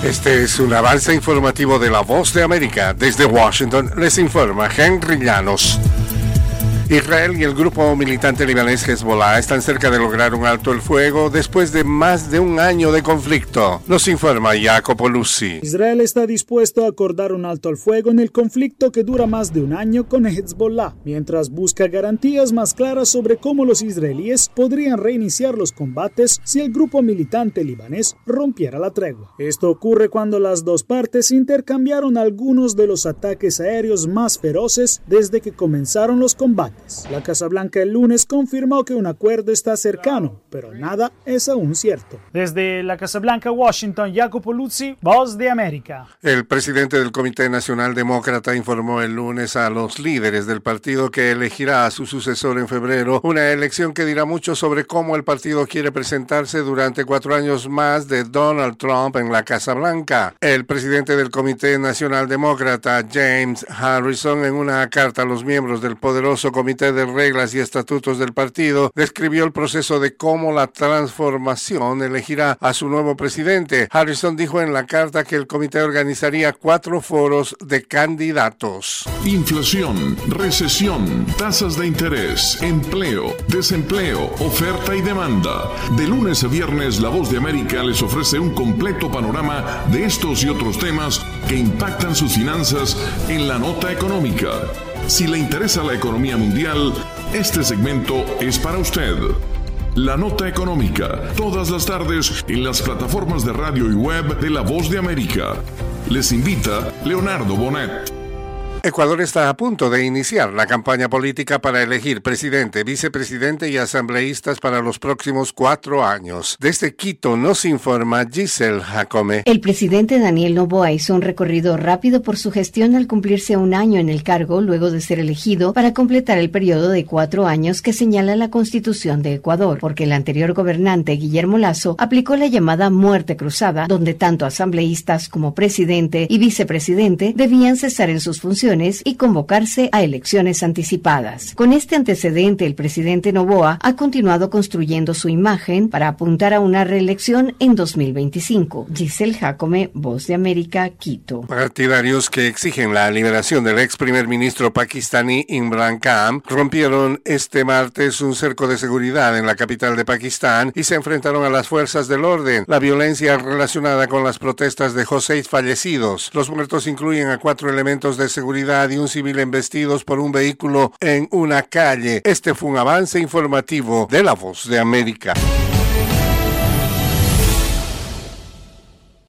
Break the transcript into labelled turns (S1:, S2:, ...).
S1: Este es un avance informativo de La Voz de América. Desde Washington les informa Henry Llanos. Israel y el grupo militante libanés Hezbollah están cerca de lograr un alto el fuego después de más de un año de conflicto. Nos informa Jacopo Luzzi.
S2: Israel está dispuesto a acordar un alto al fuego en el conflicto que dura más de un año con Hezbollah, mientras busca garantías más claras sobre cómo los israelíes podrían reiniciar los combates si el grupo militante libanés rompiera la tregua. Esto ocurre cuando las dos partes intercambiaron algunos de los ataques aéreos más feroces desde que comenzaron los combates. La Casa Blanca el lunes confirmó que un acuerdo está cercano, pero nada es aún cierto. Desde la Casa Blanca, Washington, Jacopo Luzzi, Voz de América.
S1: El presidente del Comité Nacional Demócrata informó el lunes a los líderes del partido que elegirá a su sucesor en febrero, una elección que dirá mucho sobre cómo el partido quiere presentarse durante 4 años más de Donald Trump en la Casa Blanca. El presidente del Comité Nacional Demócrata, James Harrison, en una carta a los miembros del poderoso Comité de Reglas y Estatutos del partido, describió el proceso de cómo la transformación elegirá a su nuevo presidente. Harrison dijo en la carta que el comité organizaría 4 foros de candidatos.
S3: Inflación, recesión, tasas de interés, empleo, desempleo, oferta y demanda. De lunes a viernes, La Voz de América les ofrece un completo panorama de estos y otros temas que impactan sus finanzas en la nota económica. Si le interesa la economía mundial, este segmento es para usted. La Nota Económica, todas las tardes en las plataformas de radio y web de La Voz de América. Les invita Leonardo Bonet.
S1: Ecuador está a punto de iniciar la campaña política para elegir presidente, vicepresidente y asambleístas para los próximos 4 años. Desde Quito nos informa Giselle Jacome.
S4: El presidente Daniel Noboa hizo un recorrido rápido por su gestión al cumplirse un año en el cargo luego de ser elegido para completar el periodo de 4 años que señala la Constitución de Ecuador, porque el anterior gobernante Guillermo Lasso aplicó la llamada muerte cruzada, donde tanto asambleístas como presidente y vicepresidente debían cesar en sus funciones y convocarse a elecciones anticipadas. Con este antecedente, el presidente Noboa ha continuado construyendo su imagen para apuntar a una reelección en 2025. Giselle Jacome, Voz de América, Quito.
S1: Partidarios que exigen la liberación del ex primer ministro pakistaní Imran Khan rompieron este martes un cerco de seguridad en la capital de Pakistán y se enfrentaron a las fuerzas del orden. La violencia relacionada con las protestas dejó 6 fallecidos. Los muertos incluyen a 4 elementos de seguridad y un civil embestidos por un vehículo en una calle. Este fue un avance informativo de La Voz de América.